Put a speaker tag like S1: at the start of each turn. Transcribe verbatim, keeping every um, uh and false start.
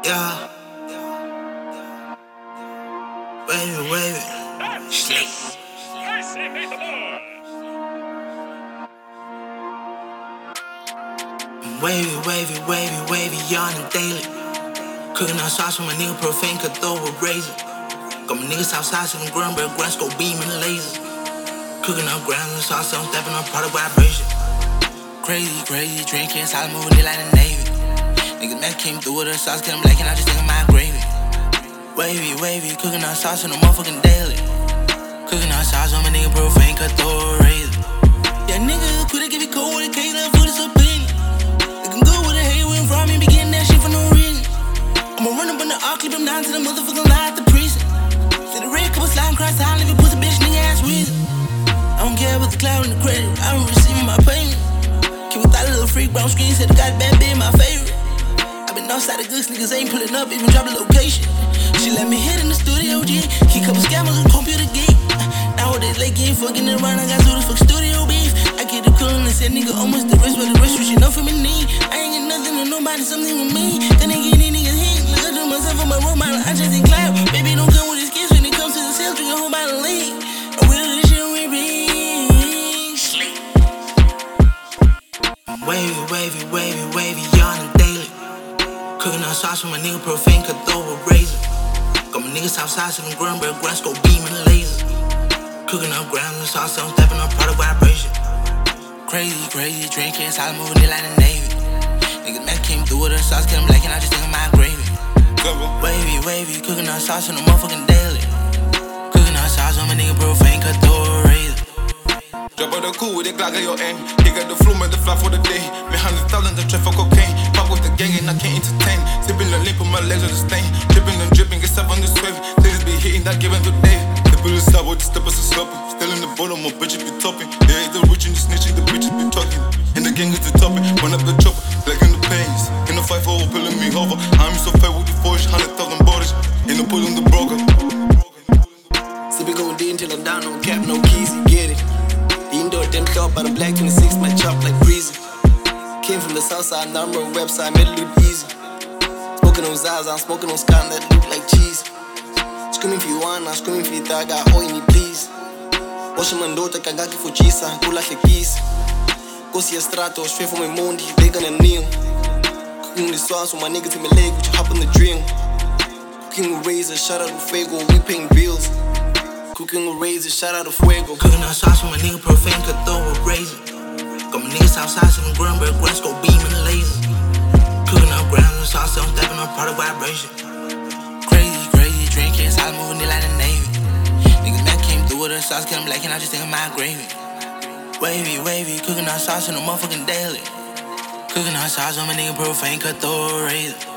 S1: Yeah. Wavy, wavy. Slick. Wavy, wavy, wavy, wavy, yawning daily. Cooking out sauce with my nigga profane, could throw a razor. Got my niggas outside, sipping Grunberg, grunts go beaming lasers. Cooking up grounds and sauce, I'm stepping on product vibration. Crazy, crazy, drinking, solid moving it like the Navy. Niggas mad came through with a sauce, get them black and I just think of my gravy. Wavy, wavy, cooking out sauce on the motherfucking daily. Cooking out sauce on my nigga profane, could throw a razor. Yeah, nigga, quit it, give it cold with a K, love for this opinion. Looking good with a hate, went from me, be getting that shit for no reason. I'ma run up on the arc, clip him down to the motherfucking line at the prison. See the red couple sliding across the island, if you pussy bitch, nigga ass reason. I don't care about the cloud and the credit, I don't receive my payment. Keep without a little freak, brown screen, said the got bad bitch, my favorite. I been outside the goods, niggas ain't pulling up, even drop the location. She let me hit in the studio, G. Keep couple scammers on computer geek. Nowadays, late game fucking around, I got through the fuck studio beef. I get the coolin' and said, nigga, almost the rest, but the rest was shit enough for me need. I ain't get nothing to nobody, something with me. Then they get these niggas hit. Look up to myself on my role model, I just ain't clap. Baby, don't come with his kids when it comes to the sales, drink a whole bottle of lean. I'm with this shit we be sleep. Wavy, wavy, wavy, wavy, yawning daily. Cooking up sauce with my nigga profane, could throw a razor. Got my niggas outside, sipping Grunberg, grunts go beaming lasers. Cooking up grounds and sauce, I'm stepping on product vibration. Crazy, crazy, drinking, solid moving it like the Navy. Niggas mad came through with a sauce, get them black and I just think of my gravy. Wavy, wavy, cooking up sauce on the motherfucking daily. Cooking up sauce on my nigga profane, could throw a razor.
S2: Drop out the cool with the Glock at your aim. He got the flu, made the fly for the day. Me hundred thousand the trap for cocaine. Fuck with the gang and I can't entertain. Sipping the lip, put my legs on the stain. Dripping and dripping, get stuff on this wave. Niggas be hitting, not giving today. The bullets out with the steppers are sloppy. Still in the bottom, my bitches be topping. There is the rich and the snitching, the bitches be talking. And the gang is the topic. Run up the chopper, black in the pains. In the fight for pulling me over. I'm so fat with the forge, hundred thousand bodies. In the pull on the broker.
S3: Sipping codeine till I'm down, no cap, no keys, you get it. The indoor damn club by the black twenty-six, my chop like breezy. Came from the south side, now I'm on website, made it look easy. Smoking on Zaza, I'm smoking on Scott, that look like cheese. Screaming for you one, I'm screaming for you that I got all you need, please. Washing my daughter, kagaki for chisa, go like a geese. Go see a strato, straight from my mondi, they gonna kneel. Cooking the sauce with my niggas in my leg, would you hop on the drill? Cooking with razor, shout out to Fuego, we paying bills. Cooking with razor, shout out to Fuego.
S1: Cooking up sauce with my nigga profane, could throw a razor. Got my niggas outside, sipping Grunberg, grunts go beaming lasers. Cooking up grounds and sauce, I'm stepping on product vibration. Crazy, crazy, drinking, solid moving it like the Navy. Niggas mad came through with a sauce, get them black and I just think of my gravy. Wavy, wavy, cooking up sauce on the motherfucking daily. Cooking up sauce on my nigga profane, could throw a razor.